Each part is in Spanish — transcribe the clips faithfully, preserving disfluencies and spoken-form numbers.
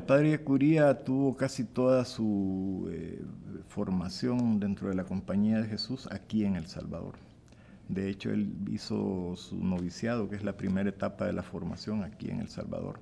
Padre Yacuría tuvo casi toda su eh, formación dentro de la Compañía de Jesús aquí en El Salvador. De hecho, él hizo su noviciado, que es la primera etapa de la formación aquí en El Salvador.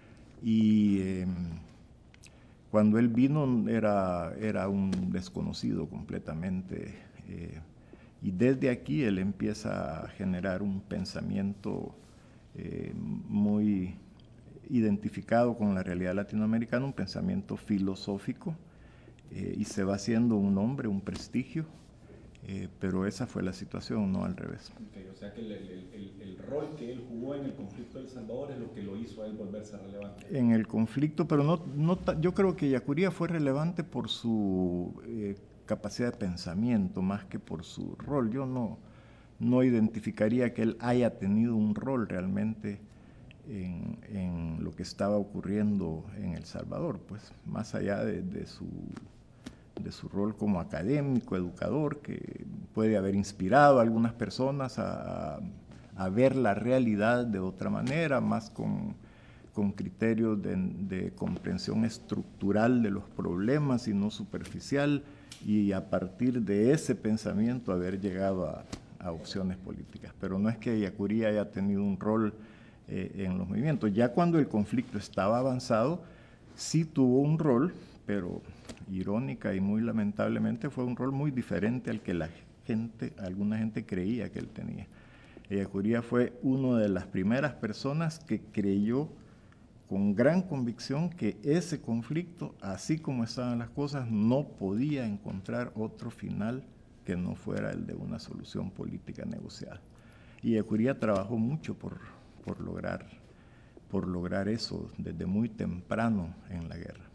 Y eh, cuando él vino era, era un desconocido completamente. Eh, y desde aquí él empieza a generar un pensamiento eh, muy identificado con la realidad latinoamericana, un pensamiento filosófico, eh, y se va haciendo un nombre, un prestigio, eh, pero esa fue la situación, no al revés. Okay, o sea que el, el, el, el, rol que él jugó en el conflicto de El Salvador es lo que lo hizo a él volverse relevante. En el conflicto, pero no, no yo creo que Yacuría fue relevante por su eh, capacidad de pensamiento más que por su rol. Yo no, no identificaría que él haya tenido un rol realmente en, en lo que estaba ocurriendo en El Salvador, pues más allá de, de, su, de su rol como académico, educador, que puede haber inspirado a algunas personas a, a ver la realidad de otra manera, más con, con criterios de, de comprensión estructural de los problemas y no superficial, y a partir de ese pensamiento haber llegado a, a opciones políticas. Pero no es que Yacuría haya tenido un rol eh, en los movimientos. Ya cuando el conflicto estaba avanzado, sí tuvo un rol, pero irónica y muy lamentablemente fue un rol muy diferente al que la gente, alguna gente creía que él tenía. Ellacuría fue una de las primeras personas que creyó con gran convicción que ese conflicto, así como estaban las cosas, no podía encontrar otro final que no fuera el de una solución política negociada. Y Ellacuría trabajó mucho por, por, lograr, por lograr eso desde muy temprano en la guerra.